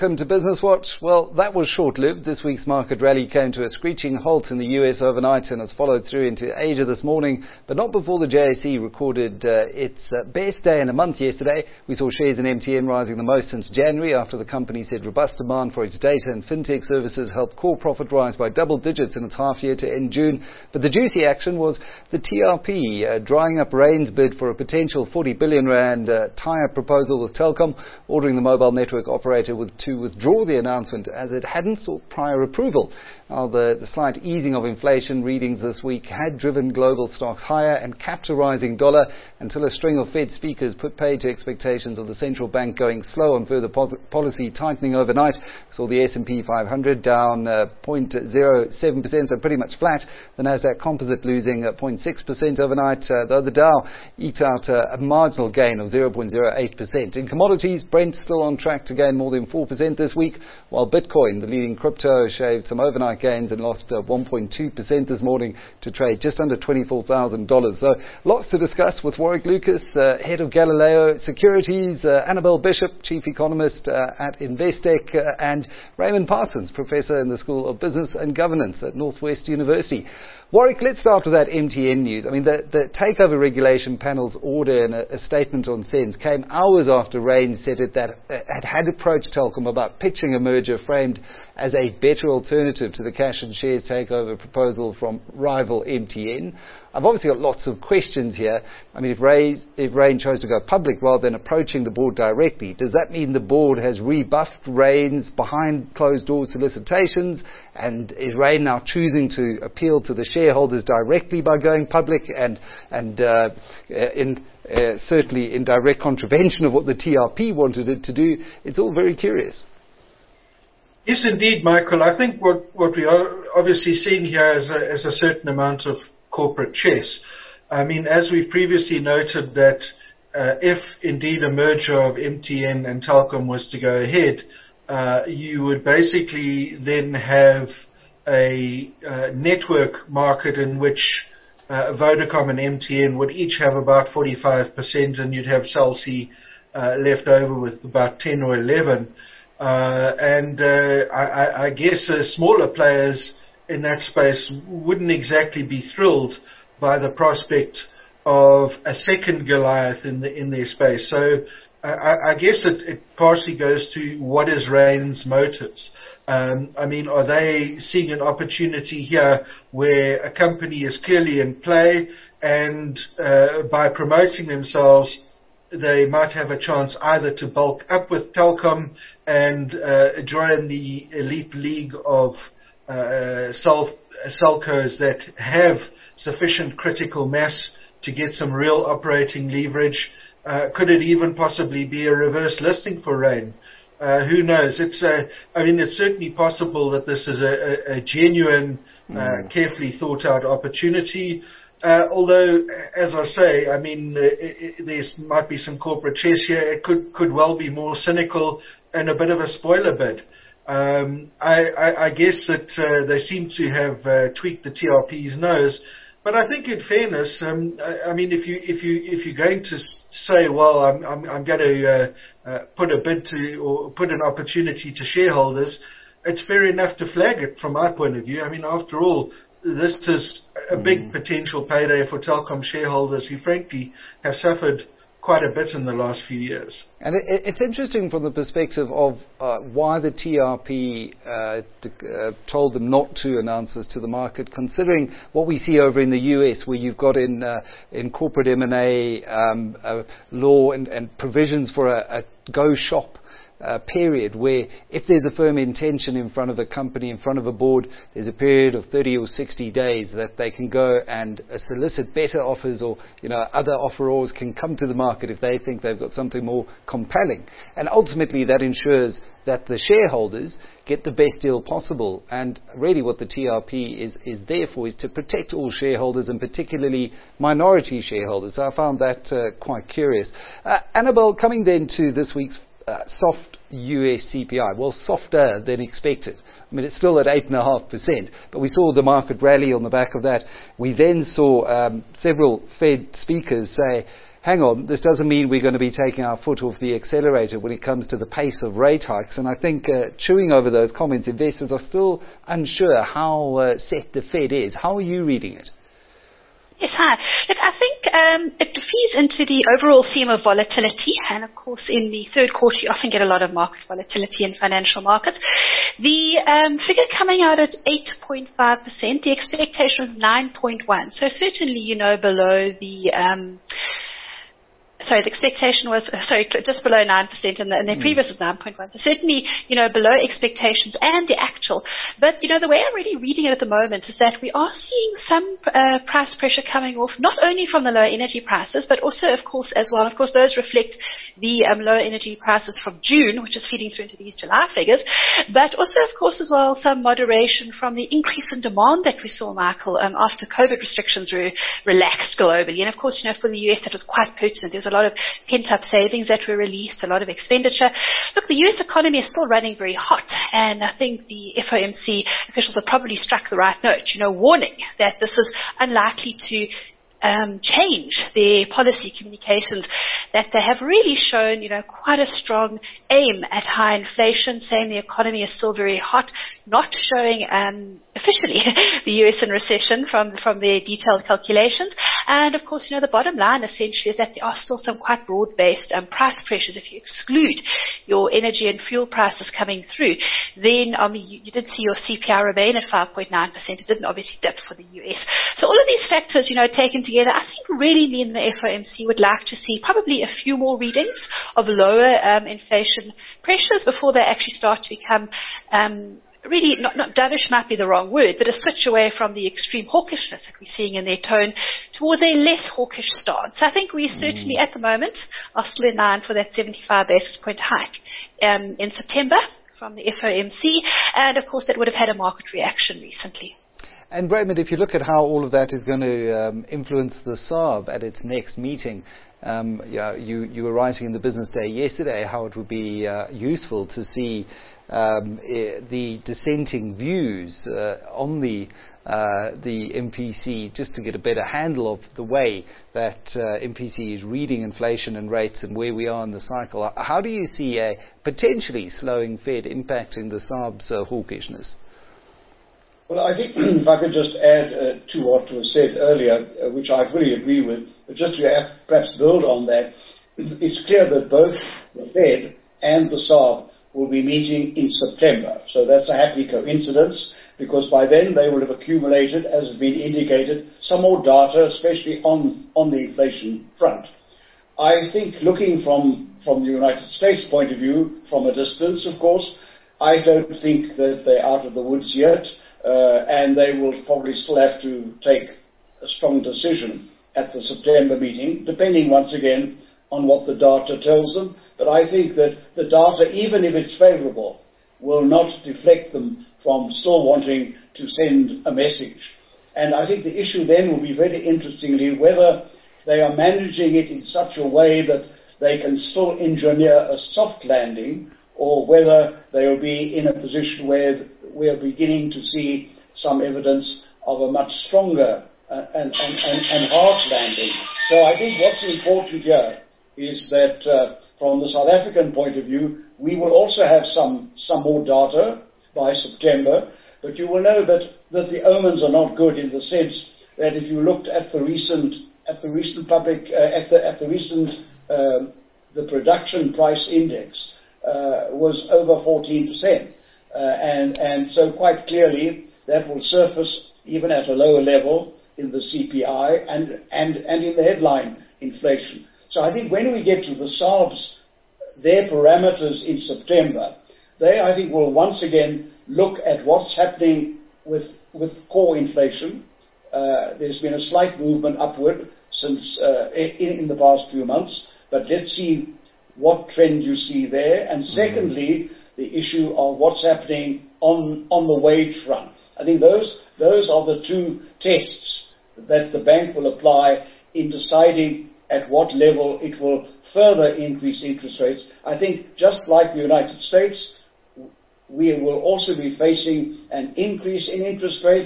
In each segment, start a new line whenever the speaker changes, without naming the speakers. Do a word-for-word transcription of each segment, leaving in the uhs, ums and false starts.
welcome to Business Watch. Well, that was short-lived. This week's market rally came to a screeching halt in the U S overnight and has followed through into Asia this morning, but not before the J S E recorded uh, its uh, best day in a month yesterday. We saw shares in M T N rising the most since January after the company said robust demand for its data and fintech services helped core profit rise by double digits in its half year to end June. But the juicy action was the T R P uh, drying up Rain's bid for a potential forty billion rand uh, tie-up proposal with Telkom, ordering the mobile network operator with, to withdraw the announcement as it hadn't sought prior approval. Now, the, the slight easing of inflation readings this week had driven global stocks higher and capped a rising dollar until a string of Fed speakers put paid to expectations of the central bank going slow on further pos- policy tightening overnight. We saw the S and P five hundred down uh, zero point zero seven percent, so pretty much flat. The Nasdaq Composite losing uh, zero point six percent overnight, uh, though the Dow eked out uh, a marginal gain of zero point zero eight percent. In commodities, Brent still on track to gain more than four percent this week, while Bitcoin, the leading crypto, shaved some overnight gains and lost uh, one point two percent this morning to trade just under twenty-four thousand dollars. So lots to discuss with Warwick Lucas, uh, head of Galileo Securities, uh, Annabelle Bishop, chief economist uh, at Investec, uh, and Raymond Parsons, professor in the School of Business and Governance at Northwest University. Warwick, let's start with that M T N news. I mean, the, the Takeover Regulation Panel's order and a, a statement on SENS came hours after Rain said it that uh, had had approached Telkom about pitching a merger framed as a better alternative to the cash and shares takeover proposal from rival M T N. I've obviously got lots of questions here. I mean, if Rain, if Rain chose to go public rather than approaching the board directly, does that mean the board has rebuffed Rain's behind closed door solicitations? And is Rain now choosing to appeal to the shareholders directly by going public and, and uh, in, uh, certainly in direct contravention of what the T R P wanted it to do? It's all very curious.
Yes, indeed, Michael. I think what, what we are obviously seeing here is a, is a certain amount of corporate chess. I mean, as we've previously noted that uh, if indeed a merger of M T N and Telkom was to go ahead, uh, you would basically then have a uh, network market in which uh, Vodacom and M T N would each have about forty-five percent, and you'd have Cell C uh, left over with about ten or eleven. Uh, and uh, I, I guess uh, smaller players in that space wouldn't exactly be thrilled by the prospect of a second Goliath in the, in their space. So I, I guess it, it partially goes to what is Rain's motives. Um, I mean, are they seeing an opportunity here where a company is clearly in play and uh, by promoting themselves they might have a chance either to bulk up with Telkom and uh, join the elite league of uh, cell, cellcos that have sufficient critical mass to get some real operating leverage? Uh, could it even possibly be a reverse listing for Rain? Uh, who knows? It's uh, I mean, it's certainly possible that this is a, a, a genuine, uh, mm. carefully thought out opportunity. Uh, although, as I say, I mean, uh, there might be some corporate chess here. It could could well be more cynical and a bit of a spoiler bid. Um, I, I, I guess that uh, they seem to have uh, tweaked the T R P's nose. But I think, in fairness, um, I, I mean, if you if you if you're going to say, well, I'm I'm, I'm going to uh, uh, put a bid to or put an opportunity to shareholders, it's fair enough to flag it from my point of view. I mean, after all, this is a big mm. potential payday for Telkom shareholders who, frankly, have suffered quite a bit in the last few years.
And it, it's interesting from the perspective of uh, why the T R P uh, d- uh, told them not to announce this to the market, considering what we see over in the U S, where you've got in uh, in corporate M and A um, uh, law and, and provisions for a, a go shop Uh, period where if there's a firm intention in front of a company, in front of a board, there's a period of thirty or sixty days that they can go and uh, solicit better offers, or, you know, other offerors can come to the market if they think they've got something more compelling. And ultimately that ensures that the shareholders get the best deal possible. And really what the T R P is, is there for is to protect all shareholders, and particularly minority shareholders. So I found that uh, quite curious. Uh, Annabelle, coming then to this week's Uh, soft U S C P I, well, softer than expected. I mean, it's still at eight point five percent, but we saw the market rally on the back of that. We then saw um, several Fed speakers say, hang on, this doesn't mean we're going to be taking our foot off the accelerator when it comes to the pace of rate hikes. And I think uh, chewing over those comments, investors are still unsure how uh, set the Fed is. How are you reading it?
Yes, hi. Look, I think um, it feeds into the overall theme of volatility, and of course in the third quarter you often get a lot of market volatility in financial markets. The um, figure coming out at eight point five percent, the expectation was nine point one, so certainly, you know, below the... Um, Sorry, the expectation was, sorry, just below nine percent, and, the, and their mm. previous was nine point one. So certainly, you know, below expectations and the actual. But, you know, the way I'm really reading it at the moment is that we are seeing some uh, price pressure coming off, not only from the lower energy prices, but also, of course, as well. Of course, those reflect the um, lower energy prices from June, which is feeding through into these July figures. But also, of course, as well, some moderation from the increase in demand that we saw, Michael, um, after COVID restrictions were relaxed globally. And, of course, you know, for the U S, that was quite pertinent. There's a lot of pent-up savings that were released, a lot of expenditure. Look, the U S economy is still running very hot, and I think the F O M C officials have probably struck the right note, you know, warning that this is unlikely to Um, change their policy communications, that they have really shown, you know, quite a strong aim at high inflation, saying the economy is still very hot, not showing um, officially the U S in recession from, from their detailed calculations. And of course, you know, the bottom line essentially is that there are still some quite broad-based um, price pressures. If you exclude your energy and fuel prices coming through, then um, you, you did see your C P I remain at five point nine percent. It didn't obviously dip for the U S. So all of these factors, you know, taken together, I think really mean the F O M C would like to see probably a few more readings of lower um, inflation pressures before they actually start to become um, really, not, not dovish might be the wrong word, but a switch away from the extreme hawkishness that we're seeing in their tone towards a less hawkish stance. So I think we certainly at the moment are still in line for that seventy-five basis point hike um, in September from the F O M C, and of course that would have had a market reaction recently.
And Raymond, if you look at how all of that is going to um, influence the S A R B at its next meeting, um, yeah, you, you were writing in the Business Day yesterday how it would be uh, useful to see um, the dissenting views uh, on the uh, the M P C, just to get a better handle of the way that uh, M P C is reading inflation and rates and where we are in the cycle. How do you see a potentially slowing Fed impacting the S A R B's uh, hawkishness?
Well, I think if I could just add uh, to what was said earlier, uh, which I fully agree with, but just to uh, perhaps build on that, it's clear that both the Fed and the S A R B will be meeting in September. So that's a happy coincidence, because by then they will have accumulated, as has been indicated, some more data, especially on, on the inflation front. I think looking from, from the United States point of view, from a distance, of course, I don't think that they're out of the woods yet. Uh, and they will probably still have to take a strong decision at the September meeting, depending once again on what the data tells them. But I think that the data, even if it's favorable, will not deflect them from still wanting to send a message. And I think the issue then will be, very interestingly, whether they are managing it in such a way that they can still engineer a soft landing, or whether they will be in a position where we are beginning to see some evidence of a much stronger uh, and, and, and, and hard landing. So I think what's important here is that uh, from the South African point of view, we will also have some, some more data by September, but you will know that, that the omens are not good, in the sense that if you looked at the recent at the recent public uh, at the at the recent uh, the production price index uh, was over fourteen percent. Uh, and, and so quite clearly that will surface even at a lower level in the C P I and, and, and in the headline inflation. So I think when we get to the S A R B's, their parameters in September, they, I think, will once again look at what's happening with, with core inflation. Uh, there's been a slight movement upward since uh, in, in the past few months, but let's see what trend you see there. And secondly, mm-hmm. the issue of what's happening on, on the wage front. I think those, those are the two tests that the bank will apply in deciding at what level it will further increase interest rates. I think just like the United States, we will also be facing an increase in interest rates,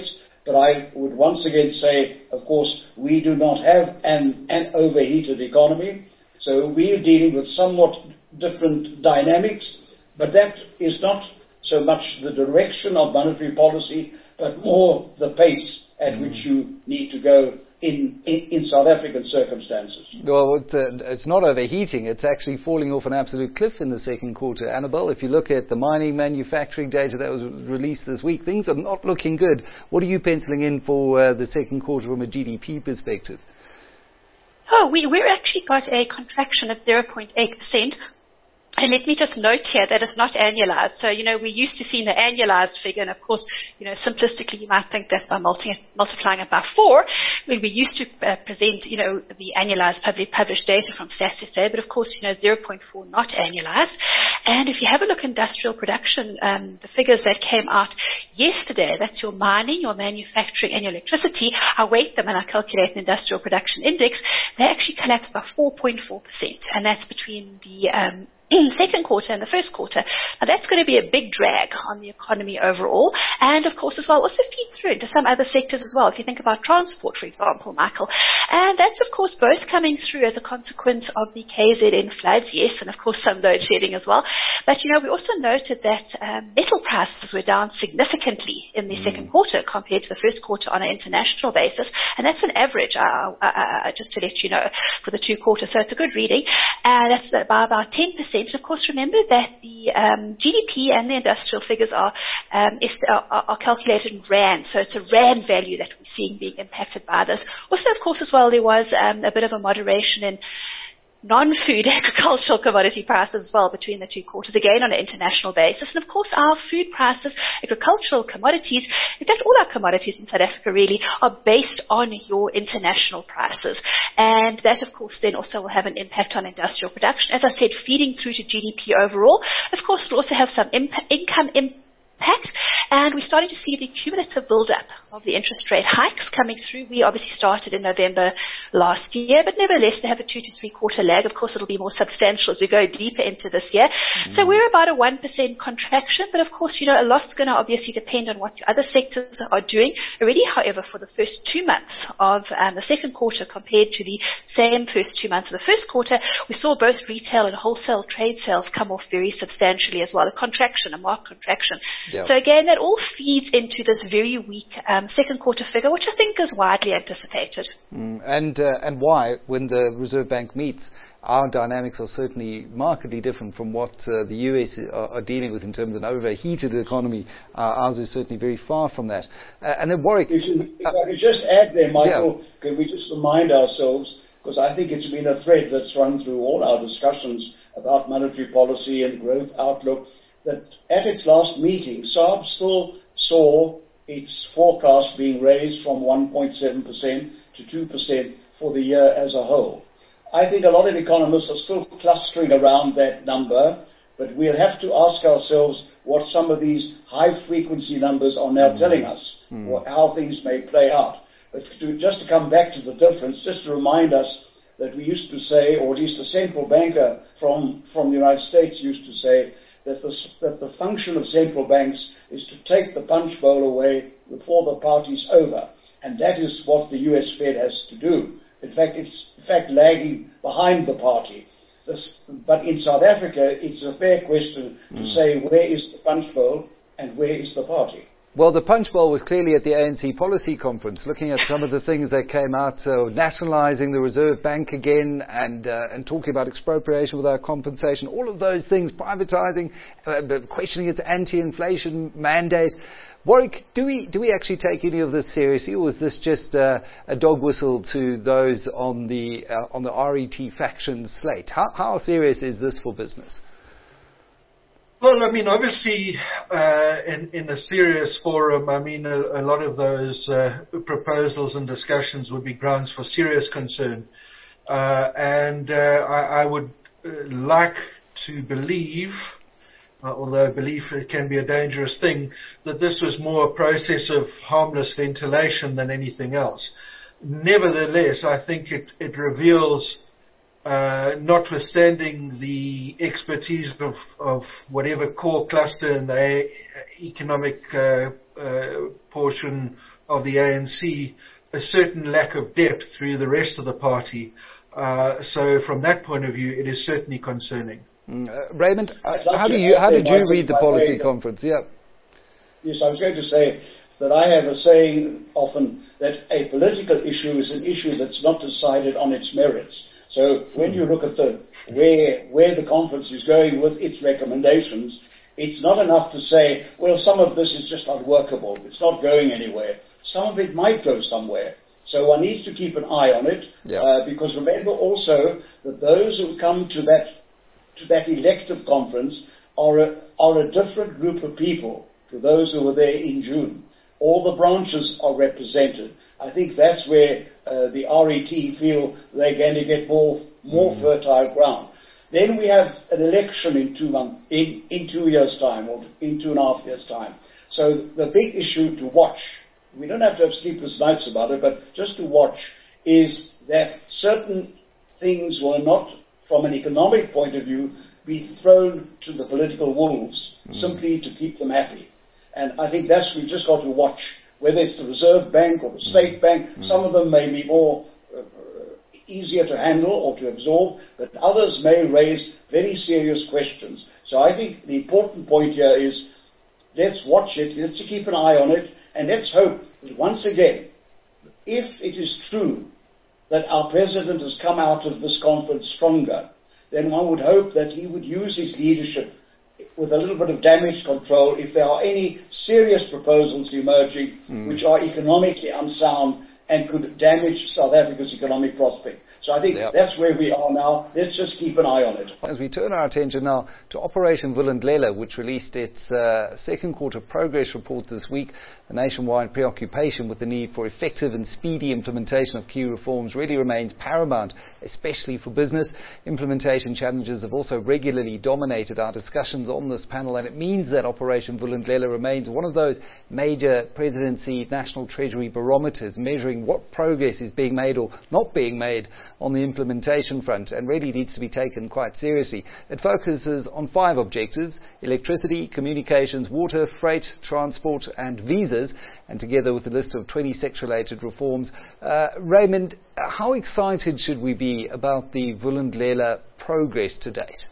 But I would once again say, of course, we do not have an, an overheated economy. So we are dealing with somewhat different dynamics, but that is not so much the direction of monetary policy, but more the pace at mm. which you need to go in, in, in South African circumstances.
Well, it, uh, it's not overheating. It's actually falling off an absolute cliff in the second quarter. Annabelle, if you look at the mining manufacturing data that was released this week, things are not looking good. What are you penciling in for uh, the second quarter from a G D P perspective?
Oh, we, we're actually got a contraction of zero point eight percent. And let me just note here that it's not annualized. So, you know, we're used to seeing the annualized figure, and of course, you know, simplistically you might think that by multi- multiplying it by four, when we used to uh, present, you know, the annualized public published data from Stats S A, but of course, you know, zero point four not annualized. And if you have a look at industrial production, um, the figures that came out yesterday, that's your mining, your manufacturing, and your electricity, I weight them and I calculate an industrial production index, they actually collapsed by four point four percent, and that's between the um, second quarter and the first quarter. Now that's going to be a big drag on the economy overall, and of course as well also feed through into some other sectors as well. If you think about transport, for example, Michael, and that's of course both coming through as a consequence of the K Z N floods, yes, and of course some load shedding as well. But you know, we also noted that um, metal prices were down significantly in the mm. second quarter compared to the first quarter on an international basis, and that's an average, uh, uh, uh, just to let you know, for the two quarters. So it's a good reading, and uh, that's by about ten percent. And of course, remember that the um, G D P and the industrial figures are, um, is, are, are calculated in rand, so it's a rand value that we're seeing being impacted by this. Also, of course, as well, there was um, a bit of a moderation in non-food agricultural commodity prices as well between the two quarters, again on an international basis. And of course our food prices, agricultural commodities, in fact all our commodities in South Africa really are based on your international prices. And that of course then also will have an impact on industrial production. As I said, feeding through to G D P overall. Of course it will also have some imp- income impact. Impact, and we're starting to see the cumulative build-up of the interest rate hikes coming through. We obviously started in November last year, but nevertheless they have a two to three quarter lag. Of course it'll be more substantial as we go deeper into this year. Mm. So we're about a one percent contraction, but of course, you know, a lot's going to obviously depend on what your other sectors are doing. Already, however, for the first two months of um, the second quarter compared to the same first two months of the first quarter, we saw both retail and wholesale trade sales come off very substantially as well, a contraction, a marked contraction. Yep. So again, that all feeds into this very weak um, second quarter figure, which I think is widely anticipated.
Mm, and uh, and why, when the Reserve Bank meets, our dynamics are certainly markedly different from what uh, the U S are, are dealing with in terms of an overheated economy. Uh, ours is certainly very far from that. Uh, and then Warwick...
If, you, if I could just add there, Michael, yeah. Can we just remind ourselves, because I think it's been a thread that's run through all our discussions about monetary policy and growth outlook, that at its last meeting, S A R B still saw its forecast being raised from one point seven percent to two percent for the year as a whole. I think a lot of economists are still clustering around that number, but we'll have to ask ourselves what some of these high-frequency numbers are now mm. telling us, mm. what, how things may play out. But to, just to come back to the difference, just to remind us that we used to say, or at least a central banker from, from the United States used to say, That the, that the function of central banks is to take the punch bowl away before the party's over. And that is what the U S Fed has to do. In fact, it's in fact lagging behind the party. This, but in South Africa, it's a fair question to mm. say where is the punch bowl and where is the party.
Well, the punch bowl was clearly at the A N C policy conference, looking at some of the things that came out, uh, nationalising the Reserve Bank again and uh, and talking about expropriation without compensation, all of those things, privatising, uh, questioning its anti-inflation mandate. Warwick, do we do we actually take any of this seriously, or is this just uh, a dog whistle to those on the uh, on the R E T faction slate? How, how serious is this for business?
Well, I mean, obviously, uh, in, in a serious forum, I mean, a, a lot of those uh, proposals and discussions would be grounds for serious concern. Uh, and uh, I, I would uh, like to believe, uh, although belief can be a dangerous thing, that this was more a process of harmless ventilation than anything else. Nevertheless, I think it, it reveals... Uh, notwithstanding the expertise of, of whatever core cluster in the economic uh, uh, portion of the A N C a certain lack of depth through the rest of the party. Uh, so from that point of view, it is certainly concerning.
Mm, uh, Raymond, uh, how do you how did you read the policy conference? Yeah.
Yes, I was going to say that I have a saying often that a political issue is an issue that's not decided on its merits. So when you look at the where where the conference is going with its recommendations, it's not enough to say, well, some of this is just unworkable. It's not going anywhere. Some of it might go somewhere. So one needs to keep an eye on it, yeah. uh, because remember also that those who come to that to that elective conference are a, are a different group of people to those who were there in June. All the branches are represented. I think that's where uh, the R E T feel they're going to get more more mm. fertile ground. Then we have an election in two months, in, in two years' time, or in two and a half years' time. So the big issue to watch, we don't have to have sleepless nights about it, but just to watch, is that certain things will not, from an economic point of view, be thrown to the political wolves mm. simply to keep them happy. And I think that's, we've just got to watch, whether it's the Reserve Bank or the State mm. Bank. Mm. Some of them may be more uh, easier to handle or to absorb, but others may raise very serious questions. So I think the important point here is, let's watch it, let's keep an eye on it, and let's hope that once again, if it is true that our President has come out of this conference stronger, then one would hope that he would use his leadership with a little bit of damage control if there are any serious proposals emerging mm. which are economically unsound and could damage South Africa's economic prospect. So I think yep. that's where we are now. Let's just keep an eye on it.
As we turn our attention now to Operation Vulindlela, which released its uh, second quarter progress report this week, the nationwide preoccupation with the need for effective and speedy implementation of key reforms really remains paramount, especially for business. Implementation challenges have also regularly dominated our discussions on this panel, and it means that Operation Vulindlela remains one of those major presidency national treasury barometers measuring what progress is being made or not being made on the implementation front, and really needs to be taken quite seriously. It focuses on five objectives: electricity, communications, water, freight, transport and visas, and together with a list of twenty sex-related reforms. Uh, Raymond, how excited should we be about the Vulindlela progress to date?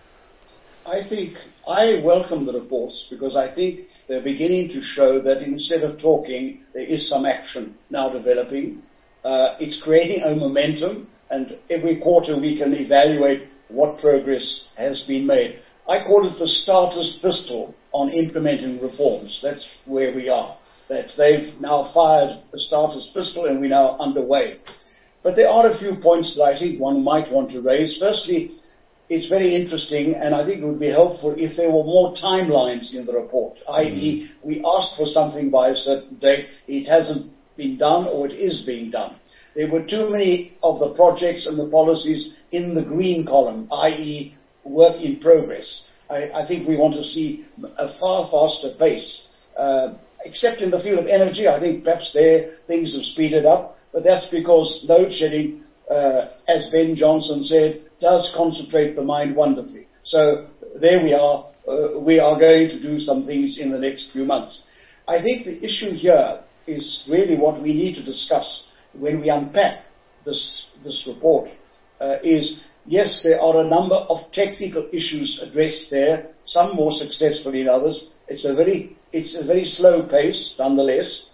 I think I welcome the reports because I think they're beginning to show that instead of talking, there is some action now developing. Uh, it's creating a momentum, and every quarter we can evaluate what progress has been made. I call it the starter's pistol on implementing reforms. That's where we are. That they've now fired the starter's pistol and we're now underway. But there are a few points that I think one might want to raise. Firstly, it's very interesting, and I think it would be helpful if there were more timelines in the report, that is, we asked for something by a certain date, it hasn't been done or it is being done. There were too many of the projects and the policies in the green column, that is, work in progress. I, I think we want to see a far faster pace. Uh, except in the field of energy, I think perhaps there things have speeded up, but that's because load shedding, uh, as Ben Johnson said, does concentrate the mind wonderfully. So there we are. Uh, we are going to do some things in the next few months. I think the issue here is really what we need to discuss when we unpack this, this report, uh, is, yes, there are a number of technical issues addressed there, some more successfully than others. It's a very, it's a very slow pace, nonetheless.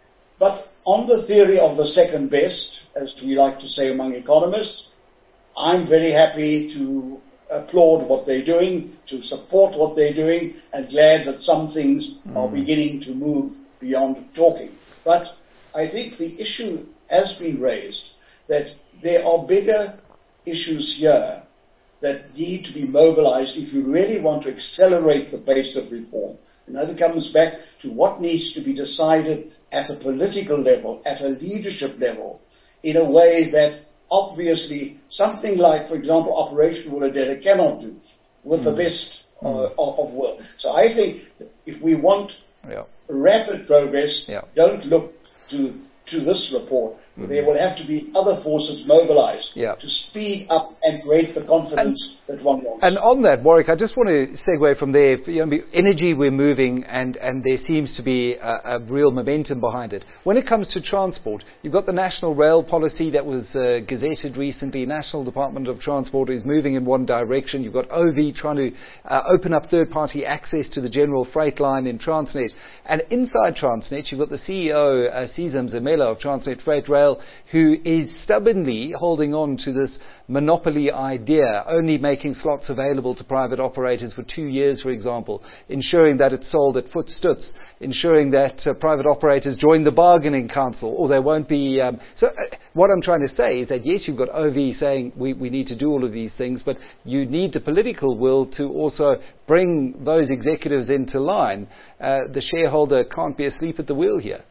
But on the theory of the second best, as we like to say among economists, I'm very happy to applaud what they're doing, to support what they're doing, and glad that some things mm. are beginning to move beyond talking. But I think the issue has been raised that there are bigger issues here that need to be mobilized if you really want to accelerate the pace of reform. And that comes back to what needs to be decided at a political level, at a leadership level, in a way that obviously something like, for example, Operation Vulindlela cannot do with mm. the best uh, mm. of, of world. So I think that if we want yeah. rapid progress, yeah. don't look to to this report, Mm-hmm. There will have to be other forces mobilized
yeah.
to speed up and create the confidence and, that one wants.
And on that, Warwick, I just want to segue from there. You know, energy, we're moving, and, and there seems to be a, a real momentum behind it. When it comes to transport, you've got the National Rail Policy that was uh, gazetted recently. National Department of Transport is moving in one direction. You've got O V trying to uh, open up third-party access to the general freight line in Transnet. And inside Transnet, you've got the C E O, uh, Sizam Zimela of Transnet Freight Rail, who is stubbornly holding on to this monopoly idea, only making slots available to private operators for two years, for example, ensuring that it's sold at footstoots, ensuring that uh, private operators join the bargaining council, or there won't be... Um, so uh, what I'm trying to say is that, yes, you've got O V saying we, we need to do all of these things, but you need the political will to also bring those executives into line. Uh, the shareholder can't be asleep at the wheel here.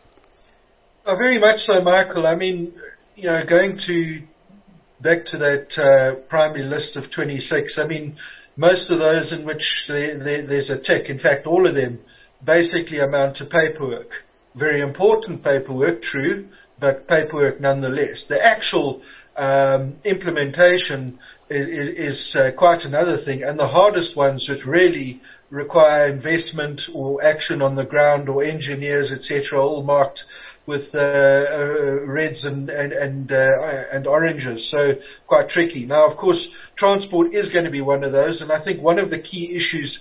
Oh, very much so, Michael. I mean, you know, going to back to that uh, primary list of twenty-six, I mean, most of those in which there, there, there's a tick, in fact, all of them basically amount to paperwork. Very important paperwork, true, but paperwork nonetheless. The actual um, implementation is, is, is uh, quite another thing, and the hardest ones that really require investment or action on the ground or engineers, et cetera, all marked with uh, uh, reds and and and, uh, and oranges, so quite tricky. Now, of course, transport is going to be one of those, and I think one of the key issues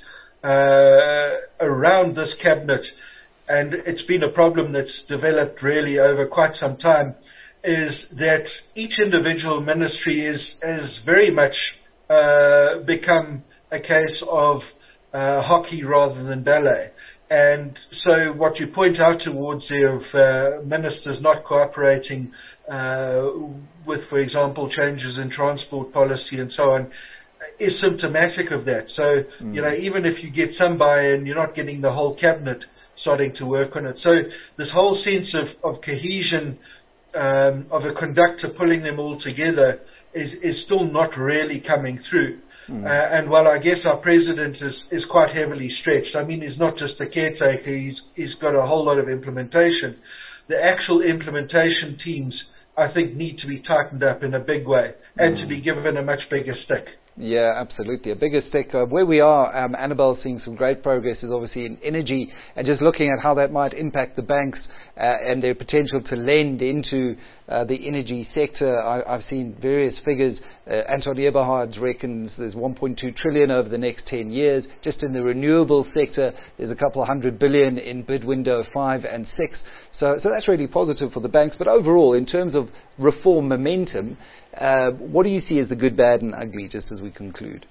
uh, around this cabinet, and it's been a problem that's developed really over quite some time, is that each individual ministry is is very much uh, become a case of uh, hockey rather than ballet. And so what you point out towards there of uh, ministers not cooperating uh, with, for example, changes in transport policy and so on, is symptomatic of that. So, mm. you know, even if you get some buy-in, you're not getting the whole cabinet starting to work on it. So this whole sense of, of cohesion, um, of a conductor pulling them all together is, is still not really coming through. Mm. Uh, and while I guess our president is, is quite heavily stretched, I mean, he's not just a caretaker, he's, he's got a whole lot of implementation. The actual implementation teams, I think, need to be tightened up in a big way and mm. to be given a much bigger stick.
Yeah, absolutely. A bigger stick. Uh, where we are, um, Annabelle, seeing some great progress is obviously in energy, and just looking at how that might impact the banks uh, and their potential to lend into uh, the energy sector. I, I've seen various figures. Uh, Anton Eberhard reckons there's one point two trillion over the next ten years. Just in the renewable sector, there's a couple of hundred billion in bid window five and six. So, so that's really positive for the banks. But overall, in terms of reform momentum, uh, what do you see as the good, bad and ugly, just as we conclude?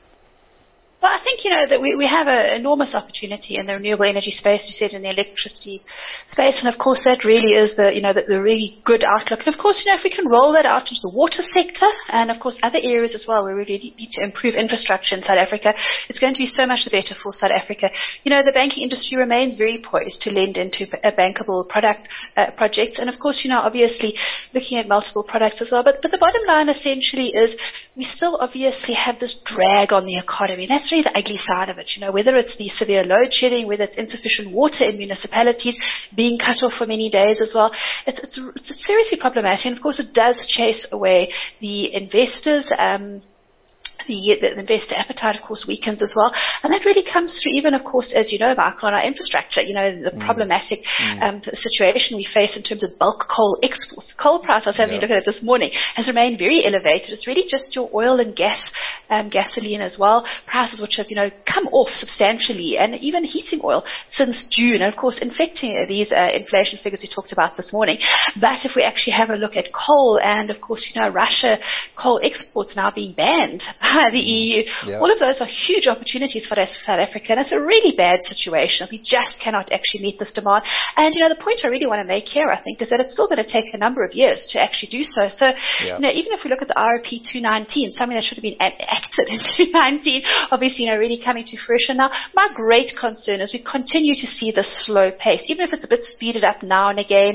Well, I think, you know, that we, we have an enormous opportunity in the renewable energy space, you said, in the electricity space, and of course that really is the, you know, the, the really good outlook. And of course, you know, if we can roll that out into the water sector and of course other areas as well where we really need to improve infrastructure in South Africa, it's going to be so much the better for South Africa. You know, the banking industry remains very poised to lend into a bankable product, uh, projects, and of course, you know, obviously looking at multiple products as well. But, but the bottom line essentially is we still obviously have this drag on the economy. That's really the ugly side of it, you know, whether it's the severe load shedding, whether it's insufficient water in municipalities being cut off for many days as well. It's, it's, it's seriously problematic, and of course it does chase away the investors. Um, The, the investor appetite, of course, weakens as well. And that really comes through even, of course, as you know, Michael, on our infrastructure, you know, the mm. problematic mm. Um, situation we face in terms of bulk coal exports. Coal price, I was having yeah. a look at it this morning, has remained very elevated. It's really just your oil and gas, um, gasoline as well, prices which have, you know, come off substantially, and even heating oil since June, and of course, infecting these uh, inflation figures we talked about this morning. But if we actually have a look at coal, and of course, you know, Russia coal exports now being banned the E U. Yeah. All of those are huge opportunities for South Africa, and it's a really bad situation. We just cannot actually meet this demand. And, you know, the point I really want to make here, I think, is that it's still going to take a number of years to actually do so. So, yeah. you know, even if we look at the R R P two nineteen, something that should have been acted in two nineteen, obviously, you know, really coming to fruition now, my great concern is we continue to see this slow pace. Even if it's a bit speeded up now and again,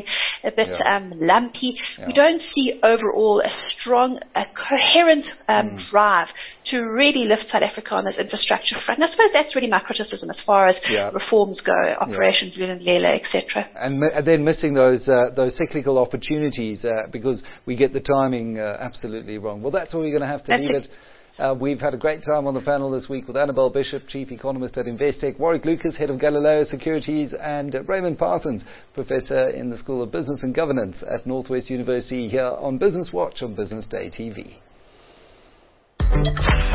a bit
yeah.
um, lumpy.
Yeah.
We don't see overall a strong, a coherent um,
mm.
drive to really lift South Africa on this infrastructure front. And I suppose that's really my criticism as far as
yeah.
reforms go, Operation yeah. Vulindlela, et cetera.
And, and then missing those uh, those cyclical opportunities uh, because we get the timing uh, absolutely wrong. Well, that's where we're going to have to
that's
leave it. Uh, we've had a great time on the panel this week with Annabelle Bishop, Chief Economist at Investec, Warwick Lucas, Head of Galileo Securities, and uh, Raymond Parsons, Professor in the School of Business and Governance at Northwest University, here on Business Watch on Business Day T V.